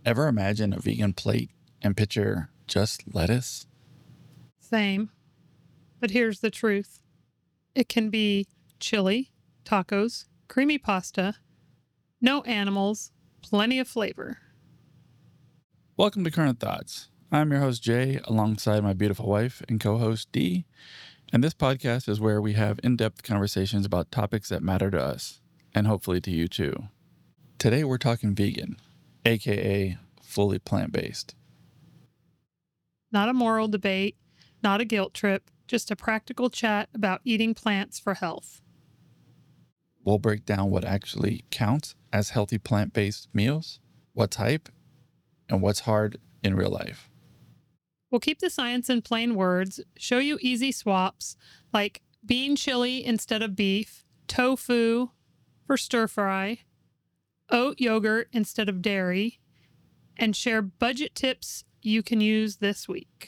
Ever imagine a vegan plate and picture just lettuce? Same. But here's the truth. It can be chili, tacos, creamy pasta, no animals, plenty of flavor. Welcome to Current Thoughts. I'm your host, Jay, alongside my beautiful wife and co-host, Dee. And this podcast is where we have in-depth conversations about topics that matter to us, and hopefully to you too. Today we're talking vegan, aka fully plant-based. Not a moral debate, not a guilt trip, just a practical chat about eating plants for health. We'll break down what actually counts as healthy plant-based meals, what's hype, and what's hard in real life. We'll keep the science in plain words, show you easy swaps like bean chili instead of beef, tofu for stir fry, oat yogurt instead of dairy, and share budget tips you can use this week.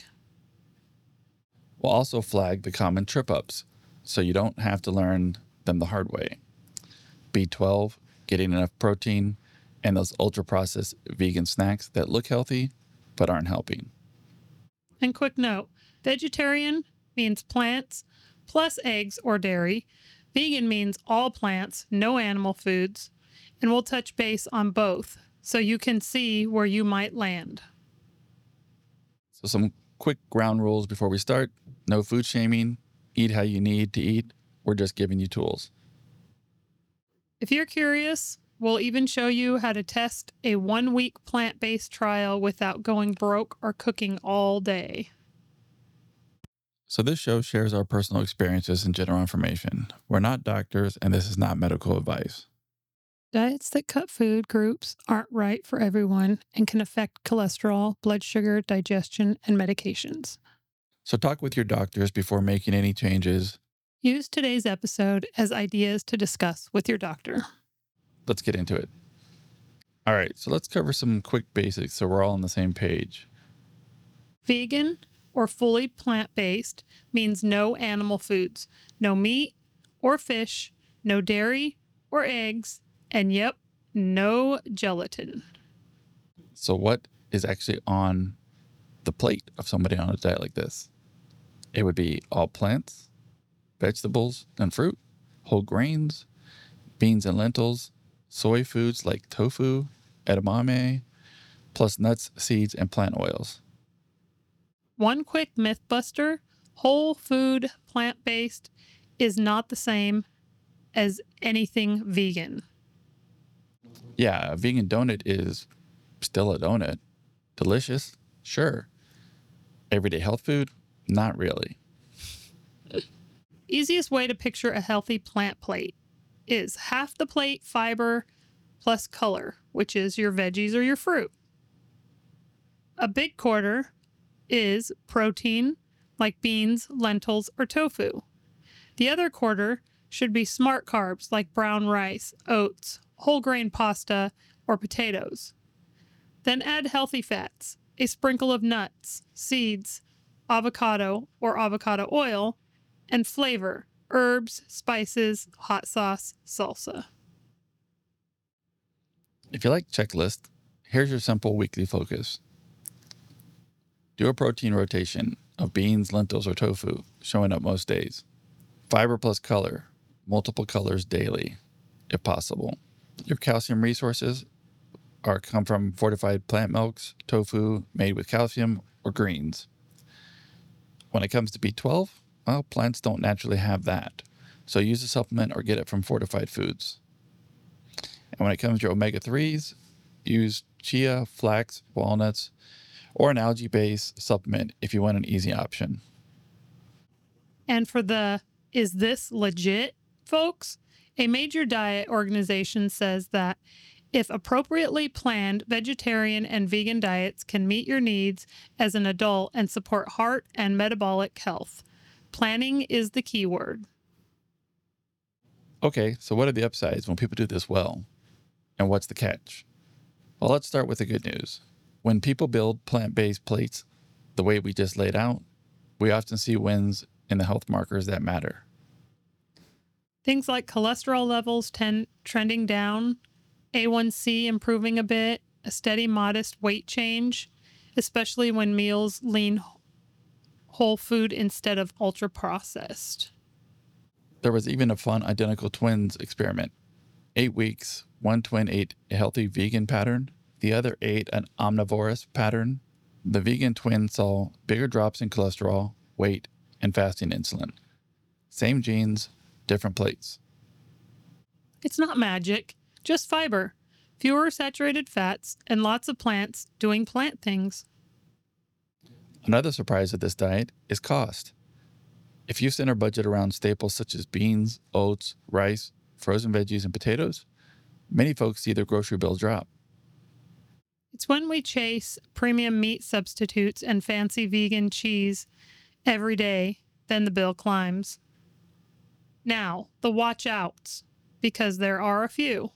We'll also flag the common trip-ups so you don't have to learn them the hard way. B12, getting enough protein, and those ultra-processed vegan snacks that look healthy but aren't helping. And quick note, vegetarian means plants plus eggs or dairy. Vegan means all plants, no animal foods. And we'll touch base on both so you can see where you might land. So some quick ground rules before we start. No food shaming. Eat how you need to eat. We're just giving you tools. If you're curious, we'll even show you how to test a 1-week plant-based trial without going broke or cooking all day. So this show shares our personal experiences and general information. We're not doctors, and this is not medical advice. Diets that cut food groups aren't right for everyone and can affect cholesterol, blood sugar, digestion, and medications. So talk with your doctors before making any changes. Use today's episode as ideas to discuss with your doctor. Let's get into it. All right, so let's cover some quick basics so we're all on the same page. Vegan or fully plant-based means no animal foods, no meat or fish, no dairy or eggs, and yep, no gelatin. So what is actually on the plate of somebody on a diet like this? It would be all plants, vegetables and fruit, whole grains, beans and lentils, soy foods like tofu, edamame, plus nuts, seeds, and plant oils. One quick myth buster, whole food plant-based is not the same as anything vegan. Yeah, a vegan donut is still a donut. Delicious? Sure. Everyday health food? Not really. Easiest way to picture a healthy plant plate is half the plate fiber plus color, which is your veggies or your fruit. A big quarter is protein, like beans, lentils, or tofu. The other quarter should be smart carbs, like brown rice, oats, whole grain pasta, or potatoes. Then add healthy fats, a sprinkle of nuts, seeds, avocado or avocado oil, and flavor, herbs, spices, hot sauce, salsa. If you like checklist, here's your simple weekly focus. Do a protein rotation of beans, lentils, or tofu, showing up most days. Fiber plus color, multiple colors daily, if possible. Your calcium resources come from fortified plant milks, tofu made with calcium, or greens. When it comes to B12, well, plants don't naturally have that, so use a supplement or get it from fortified foods. And when it comes to your omega-3s, use chia, flax, walnuts, or an algae-based supplement if you want an easy option. And for the is this legit, folks? A major diet organization says that if appropriately planned, vegetarian and vegan diets can meet your needs as an adult and support heart and metabolic health. Planning is the key word. Okay, so what are the upsides when people do this well? And what's the catch? Well, let's start with the good news. When people build plant-based plates the way we just laid out, we often see wins in the health markers that matter. Things like cholesterol levels trending down, A1C improving a bit, a steady, modest weight change, especially when meals lean whole food instead of ultra processed. There was even a fun identical twins experiment. 8 weeks, one twin ate a healthy vegan pattern, the other ate an omnivorous pattern. The vegan twin saw bigger drops in cholesterol, weight, and fasting insulin. Same genes, different plates. It's not magic, just fiber, fewer saturated fats, and lots of plants doing plant things. Another surprise of this diet is cost. If you center budget around staples such as beans, oats, rice, frozen veggies, and potatoes, many folks see their grocery bill drop. It's when we chase premium meat substitutes and fancy vegan cheese every day, then the bill climbs. Now, the watch outs, because there are a few.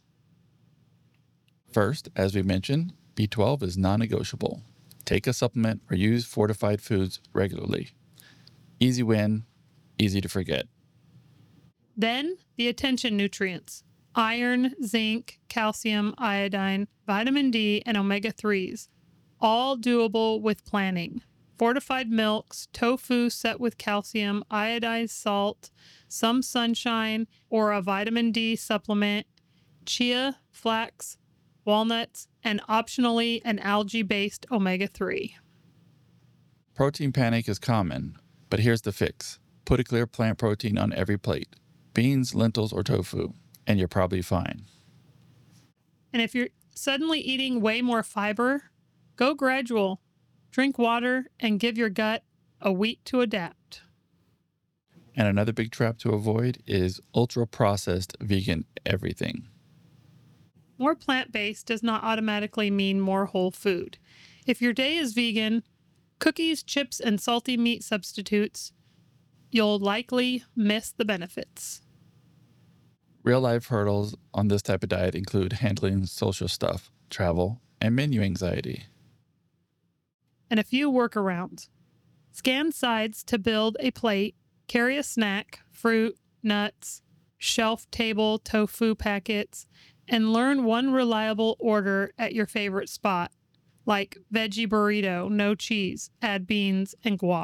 First, as we mentioned, B12 is non-negotiable. Take a supplement or use fortified foods regularly. Easy win, easy to forget. Then, the attention nutrients: iron, zinc, calcium, iodine, vitamin D, and omega-3s, all doable with planning. Fortified milks, tofu set with calcium, iodized salt, some sunshine, or a vitamin D supplement, chia, flax, walnuts, and optionally an algae-based omega-3. Protein panic is common, but here's the fix. Put a clear plant protein on every plate. Beans, lentils, or tofu, and you're probably fine. And if you're suddenly eating way more fiber, go gradual. Drink water and give your gut a week to adapt. And another big trap to avoid is ultra-processed vegan everything. More plant-based does not automatically mean more whole food. If your day is vegan, cookies, chips, and salty meat substitutes, you'll likely miss the benefits. Real-life hurdles on this type of diet include handling social stuff, travel, and menu anxiety. And a few workarounds. Scan sides to build a plate, carry a snack, fruit, nuts, shelf table tofu packets, and learn one reliable order at your favorite spot, like veggie burrito, no cheese, add beans, and guac.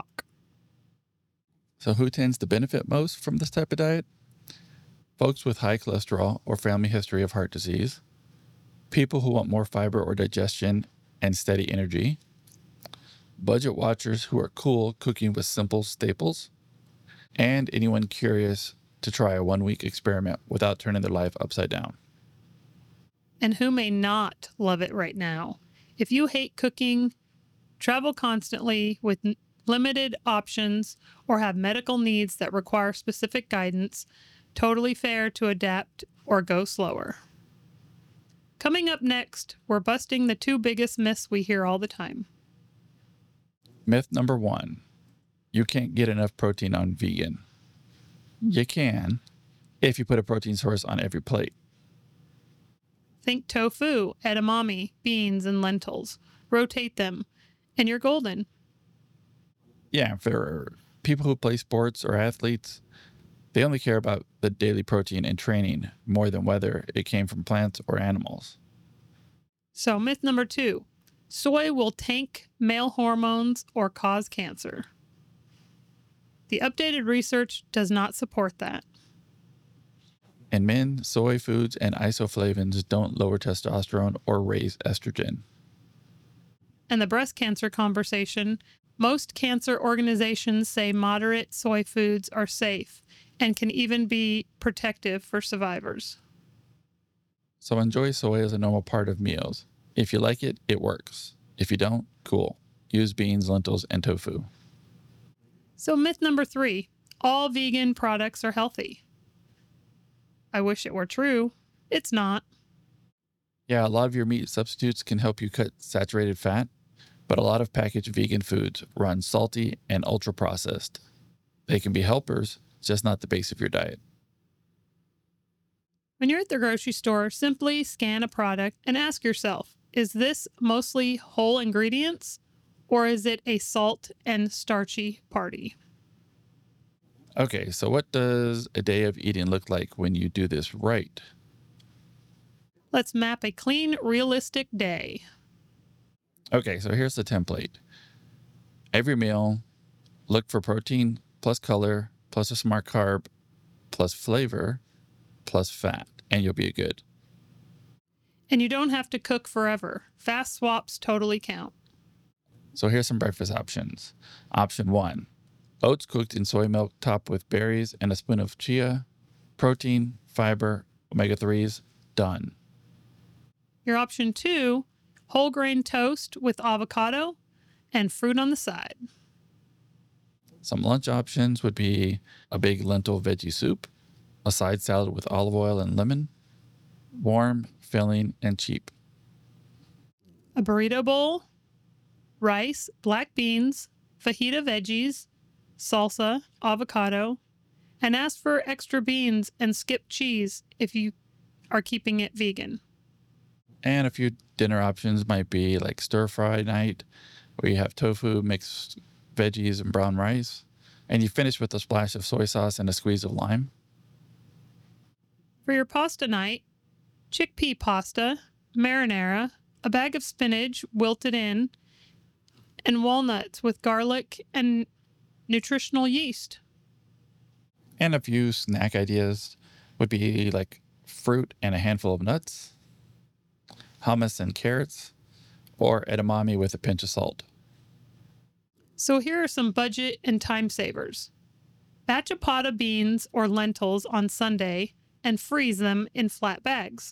So who tends to benefit most from this type of diet? Folks with high cholesterol or family history of heart disease, people who want more fiber or digestion and steady energy, budget watchers who are cool cooking with simple staples, and anyone curious to try a 1-week experiment without turning their life upside down. And who may not love it right now? If you hate cooking, travel constantly with limited options, or have medical needs that require specific guidance, totally fair to adapt or go slower. Coming up next, we're busting the 2 biggest myths we hear all the time. Myth number 1, you can't get enough protein on vegan. You can, if you put a protein source on every plate. Think tofu, edamame, beans, and lentils. Rotate them, and you're golden. Yeah, for people who play sports or athletes, they only care about the daily protein in training more than whether it came from plants or animals. So, myth number 2, soy will tank male hormones or cause cancer. The updated research does not support that. In men, soy foods and isoflavones don't lower testosterone or raise estrogen. And the breast cancer conversation, most cancer organizations say moderate soy foods are safe and can even be protective for survivors. So enjoy soy as a normal part of meals. If you like it, it works. If you don't, cool. Use beans, lentils, and tofu. So myth number 3, all vegan products are healthy. I wish it were true. It's not. Yeah, a lot of your meat substitutes can help you cut saturated fat, but a lot of packaged vegan foods run salty and ultra processed. They can be helpers, just not the base of your diet. When you're at the grocery store, simply scan a product and ask yourself, is this mostly whole ingredients, or is it a salt and starchy party? Okay, so what does a day of eating look like when you do this right? Let's map a clean, realistic day. Okay, so here's the template. Every meal, look for protein plus color plus a smart carb plus flavor plus fat, and you'll be good. And you don't have to cook forever. Fast swaps totally count. So here's some breakfast options. Option 1, oats cooked in soy milk topped with berries and a spoon of chia, protein, fiber, omega-3s, done. Your option 2, whole grain toast with avocado and fruit on the side. Some lunch options would be a big lentil veggie soup, a side salad with olive oil and lemon, warm, filling, and cheap. A burrito bowl, rice, black beans, fajita veggies, salsa, avocado, and ask for extra beans and skip cheese if you are keeping it vegan. And a few dinner options might be like stir fry night, where you have tofu, mixed veggies, and brown rice. And you finish with a splash of soy sauce and a squeeze of lime. For your pasta night, chickpea pasta, marinara, a bag of spinach wilted in, and walnuts with garlic and nutritional yeast. And a few snack ideas would be like fruit and a handful of nuts, hummus and carrots, or edamame with a pinch of salt. So here are some budget and time savers. Batch a pot of beans or lentils on Sunday and freeze them in flat bags.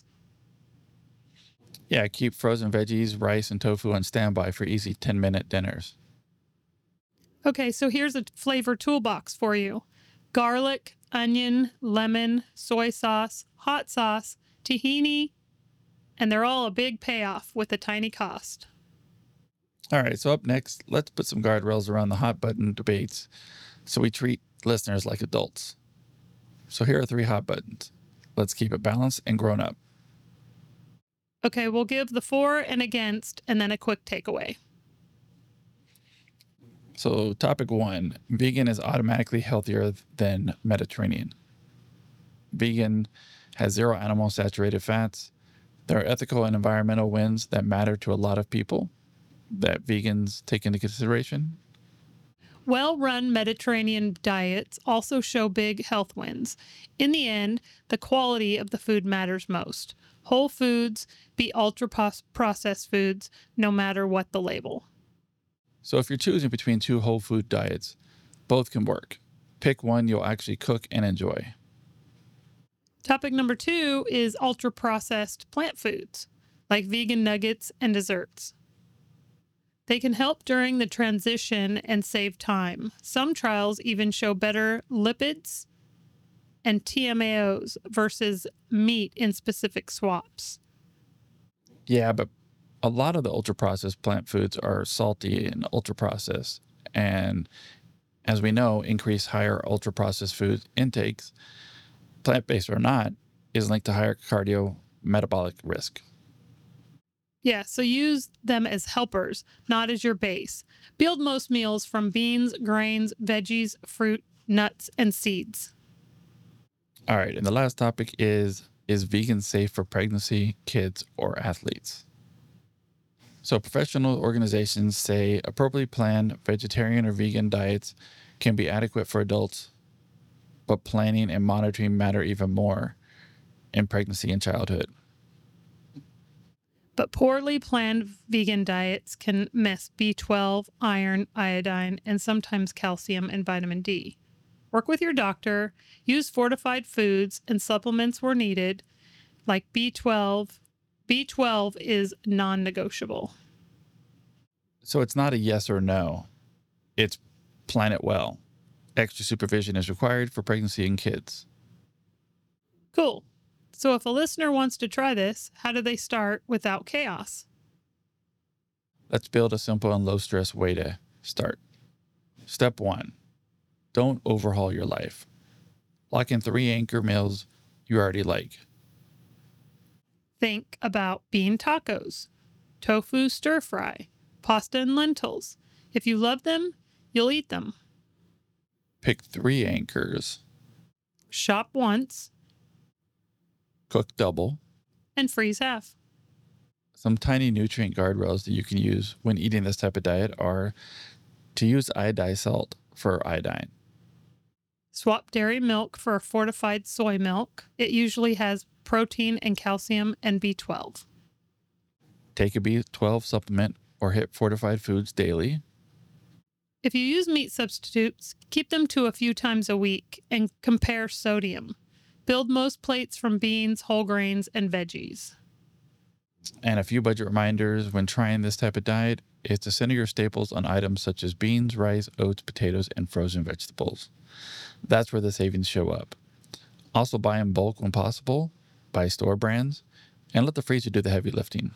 Yeah, keep frozen veggies, rice, and tofu on standby for easy 10-minute dinners. Okay, so here's a flavor toolbox for you: garlic, onion, lemon, soy sauce, hot sauce, tahini, and they're all a big payoff with a tiny cost. All right, so up next, let's put some guardrails around the hot button debates so we treat listeners like adults. So here are 3 hot buttons. Let's keep it balanced and grown up. Okay, we'll give the for and against and then a quick takeaway. So, topic 1, vegan is automatically healthier than Mediterranean. Vegan has 0 animal saturated fats. There are ethical and environmental wins that matter to a lot of people that vegans take into consideration. Well-run Mediterranean diets also show big health wins. In the end, the quality of the food matters most. Whole foods beat ultra-processed foods, no matter what the label. So if you're choosing between 2 whole food diets, both can work. Pick one you'll actually cook and enjoy. Topic number 2 is ultra-processed plant foods, like vegan nuggets and desserts. They can help during the transition and save time. Some trials even show better lipids and TMAOs versus meat in specific swaps. Yeah, but a lot of the ultra processed plant foods are salty and ultra processed. And as we know, increased higher ultra processed food intakes, plant based or not, is linked to higher cardiometabolic risk. Yeah, so use them as helpers, not as your base. Build most meals from beans, grains, veggies, fruit, nuts, and seeds. All right, and the last topic is vegan safe for pregnancy, kids, or athletes? So professional organizations say appropriately planned vegetarian or vegan diets can be adequate for adults, but planning and monitoring matter even more in pregnancy and childhood. But poorly planned vegan diets can miss B12, iron, iodine, and sometimes calcium and vitamin D. Work with your doctor, use fortified foods and supplements where needed, like B12. B12 is non-negotiable. So it's not a yes or no, it's plan it well. Extra supervision is required for pregnancy and kids. Cool. So if a listener wants to try this, how do they start without chaos? Let's build a simple and low stress way to start. Step 1, don't overhaul your life. Lock in 3 anchor meals you already like. Think about bean tacos, tofu stir fry, pasta and lentils. If you love them, you'll eat them. Pick 3 anchors, Shop once cook double. and freeze half. Some tiny nutrient guardrails that you can use when eating this type of diet are to use iodized salt for iodine. Swap dairy milk for fortified soy milk. It usually has protein and calcium and B12. Take a B12 supplement or hit fortified foods daily. If you use meat substitutes, keep them to a few times a week and compare sodium. Build most plates from beans, whole grains, and veggies. And a few budget reminders when trying this type of diet is to center your staples on items such as beans, rice, oats, potatoes, and frozen vegetables. That's where the savings show up. Also buy in bulk when possible, buy store brands, and let the freezer do the heavy lifting.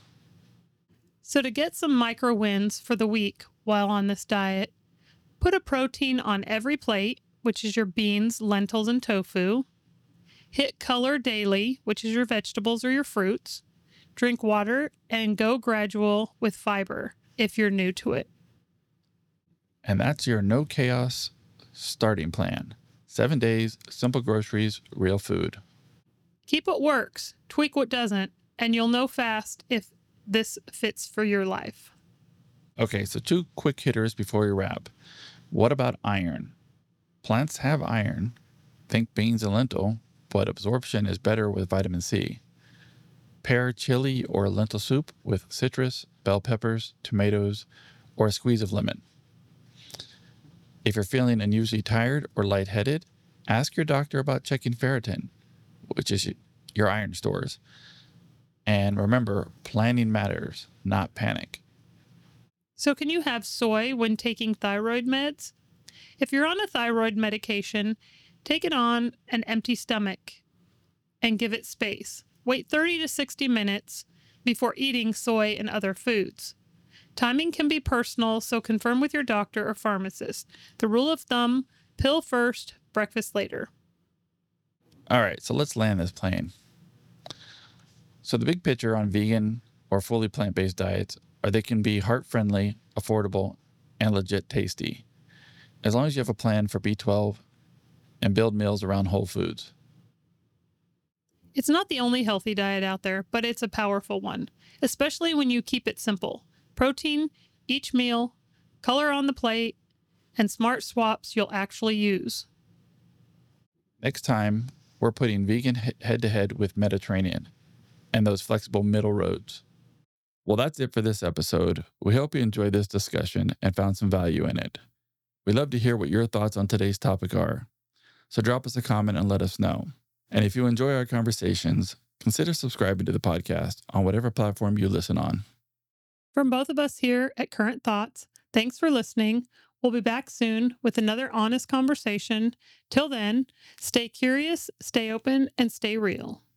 So to get some micro wins for the week while on this diet, put a protein on every plate, which is your beans, lentils, and tofu. Hit color daily, which is your vegetables or your fruits. Drink water and go gradual with fiber if you're new to it. And that's your no chaos starting plan. 7 days, simple groceries, real food. Keep what works, tweak what doesn't, and you'll know fast if this fits for your life. Okay, so 2 quick hitters before we wrap. What about iron? Plants have iron. Think beans and lentil, but absorption is better with vitamin C. Pair chili or lentil soup with citrus, bell peppers, tomatoes, or a squeeze of lemon. If you're feeling unusually tired or lightheaded, ask your doctor about checking ferritin, which is your iron stores. And remember, planning matters, not panic. So can you have soy when taking thyroid meds? If you're on a thyroid medication, take it on an empty stomach and give it space. Wait 30 to 60 minutes before eating soy and other foods. Timing can be personal, so confirm with your doctor or pharmacist. The rule of thumb, pill first, breakfast later. All right, so let's land this plane. So the big picture on vegan or fully plant-based diets are they can be heart-friendly, affordable, and legit tasty, as long as you have a plan for B12 and build meals around whole foods. It's not the only healthy diet out there, but it's a powerful one, especially when you keep it simple. Protein, each meal, color on the plate, and smart swaps you'll actually use. Next time, we're putting vegan head-to-head with Mediterranean and those flexible middle roads. Well, that's it for this episode. We hope you enjoyed this discussion and found some value in it. We'd love to hear what your thoughts on today's topic are. So drop us a comment and let us know. And if you enjoy our conversations, consider subscribing to the podcast on whatever platform you listen on. From both of us here at Current Thoughts, thanks for listening. We'll be back soon with another honest conversation. Till then, stay curious, stay open, and stay real.